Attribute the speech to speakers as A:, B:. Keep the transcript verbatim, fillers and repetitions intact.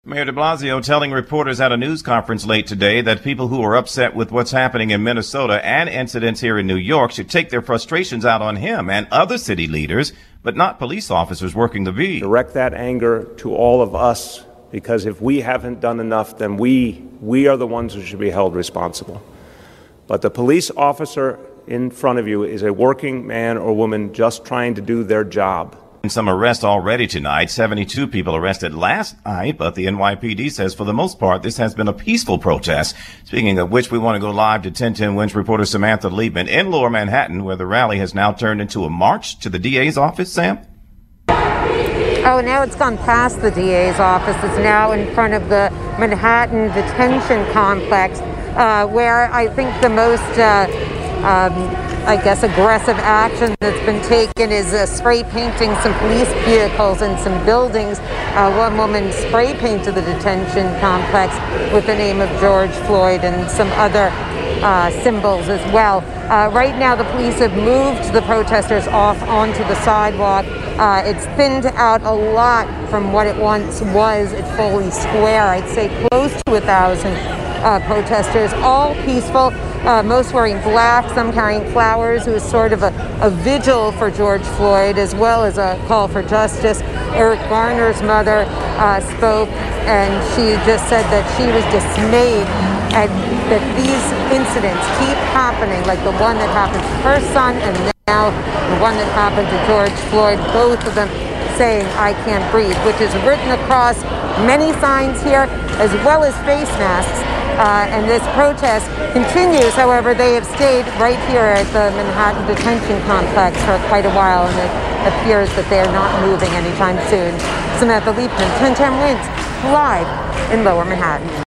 A: Mayor de Blasio telling reporters at a news conference late today that people who are upset with what's happening in Minnesota and incidents here in New York should take their frustrations out on him and other city leaders, but not police officers working the beat.
B: Direct that anger to all of us, because if we haven't done enough, then we, we are the ones who should be held responsible. But the police officer in front of you is a working man or woman just trying to do their job.
A: Some arrests already tonight. seventy-two people arrested last night, but the N Y P D says for the most part this has been a peaceful protest. Speaking of which, we want to go live to ten ten Wins reporter Samantha Liebman in Lower Manhattan, where the rally has now turned into a march to the D A's office. Sam?
C: Oh, now it's gone past the D A's office. It's now in front of the Manhattan Detention Complex, uh, where I think the most uh, um, I guess, aggressive action that's been taken is uh, spray painting some police vehicles and some buildings. Uh, one woman spray painted the detention complex with the name of George Floyd and some other uh, symbols as well. Uh, right now, the police have moved the protesters off onto the sidewalk. Uh, it's thinned out a lot from what it once was at Foley Square. I'd say close to a thousand uh, protesters, all peaceful. Uh, most wearing black, some carrying flowers. It was sort of a, a vigil for George Floyd, as well as a call for justice. Eric Garner's mother uh, spoke, and she just said that she was dismayed at that these incidents keep happening, like the one that happened to her son, and now the one that happened to George Floyd, both of them saying, "I can't breathe," which is written across many signs here, as well as face masks. Uh, and this protest continues. However, they have stayed right here at the Manhattan Detention Complex for quite a while, and it appears that they are not moving anytime soon. Samantha Liebman, ten ten Wins, live in Lower Manhattan.